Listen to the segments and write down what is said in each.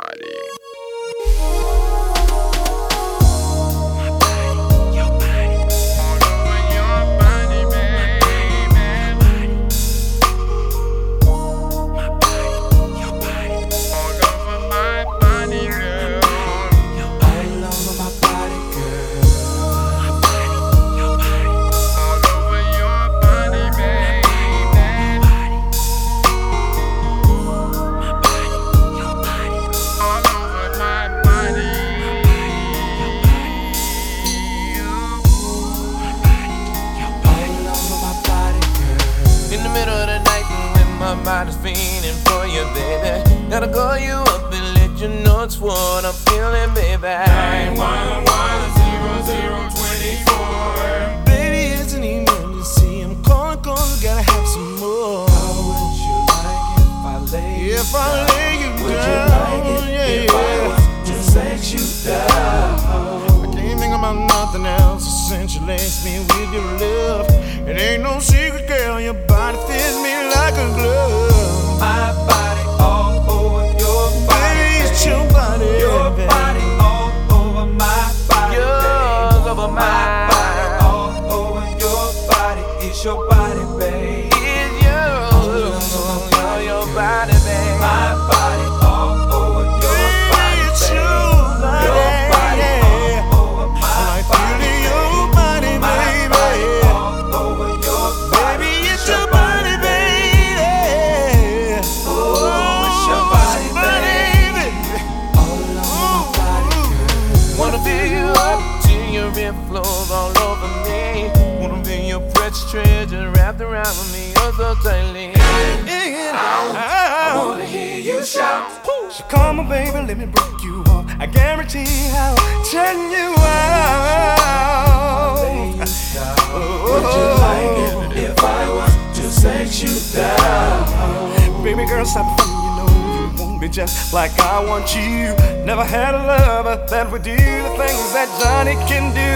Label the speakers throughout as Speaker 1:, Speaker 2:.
Speaker 1: body.
Speaker 2: My mind is fiending for you, baby. Gotta call you up and let you know it's what I'm feeling, baby.
Speaker 3: 911-0024.
Speaker 2: Baby, it's an emergency. I'm calling cause I gotta have some more.
Speaker 3: How would you like if I lay you
Speaker 2: Would
Speaker 3: down?
Speaker 2: you like it if I was to sex you down?
Speaker 3: I can't think about nothing else since you laced me with your love. It ain't no secret, girl, your body fits me like a glove.
Speaker 2: My body all over your body,
Speaker 3: Baby, it's your body,
Speaker 2: your
Speaker 3: baby.
Speaker 2: body all over my body, yours over my body all over your body. It's your body, babe. It's yours, your body, babe. My body all over your body,
Speaker 3: It's
Speaker 2: babe.
Speaker 3: your body,
Speaker 2: Your body
Speaker 3: yeah.
Speaker 2: all over my body,
Speaker 3: Your body,
Speaker 2: my
Speaker 3: baby.
Speaker 2: body all over your body.
Speaker 3: Baby, it's your body, baby.
Speaker 2: Oh, it's your body, baby.
Speaker 3: All over my body, girl.
Speaker 2: Wanna fill you up till your rib flows all over me. Wanna feel your precious treasure wrapped around me, oh so tightly.
Speaker 3: I
Speaker 2: Wanna hear you shout.
Speaker 3: So come on, baby, let me break you off. I guarantee I'll turn you out.
Speaker 2: Would you like it if I was to sex you down?
Speaker 3: Baby girl, stop funny, you know you want me just like I want you. Never had a lover that would do the things that Johnny can do.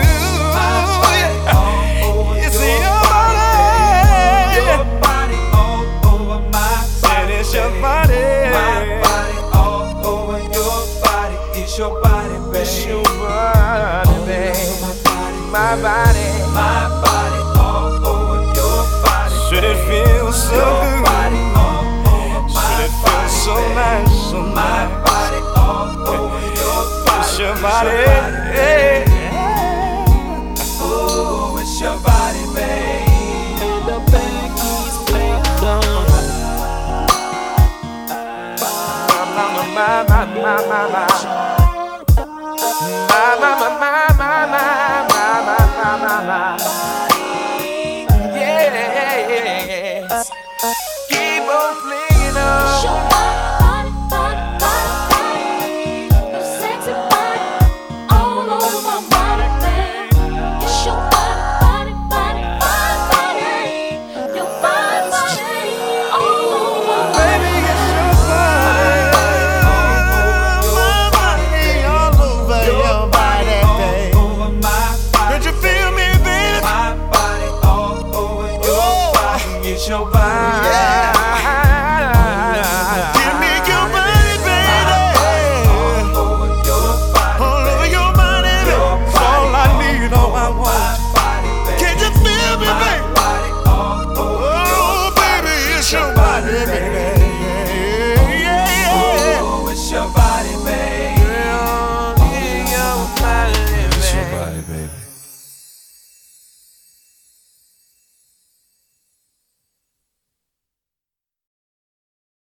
Speaker 3: It's your body,
Speaker 2: Your body all over my body.
Speaker 3: it's your body,
Speaker 2: My body all over your body. It's your body, babe. It's your body, babe. My body, my body all over your body.
Speaker 3: should it feel so
Speaker 2: Your
Speaker 3: good?
Speaker 2: body all over my
Speaker 3: Should it feel
Speaker 2: body,
Speaker 3: so
Speaker 2: babe.
Speaker 3: nice, so
Speaker 2: My
Speaker 3: nice?
Speaker 2: body all over your body.
Speaker 3: It's your body,
Speaker 2: babe.
Speaker 3: yeah.
Speaker 2: Oh, it's your body, babe. And the back is playing on. Yes. Keep on flinging on.
Speaker 4: Your body, your sexy body, all over my body, babe. It's your body, your fine body, all over my body.
Speaker 3: Baby, it's your body, my body, all over your body, babe.
Speaker 2: Over my body.
Speaker 3: Could you feel me, baby?
Speaker 2: My body all over your body. It's your body.
Speaker 3: Give me your body, baby.
Speaker 2: All over your body.
Speaker 3: All over your body, baby. It's all I need, all I want. Can you feel me, baby? Oh, baby, it's your body, baby. Yeah, yeah.
Speaker 2: Oh, it's your body, baby.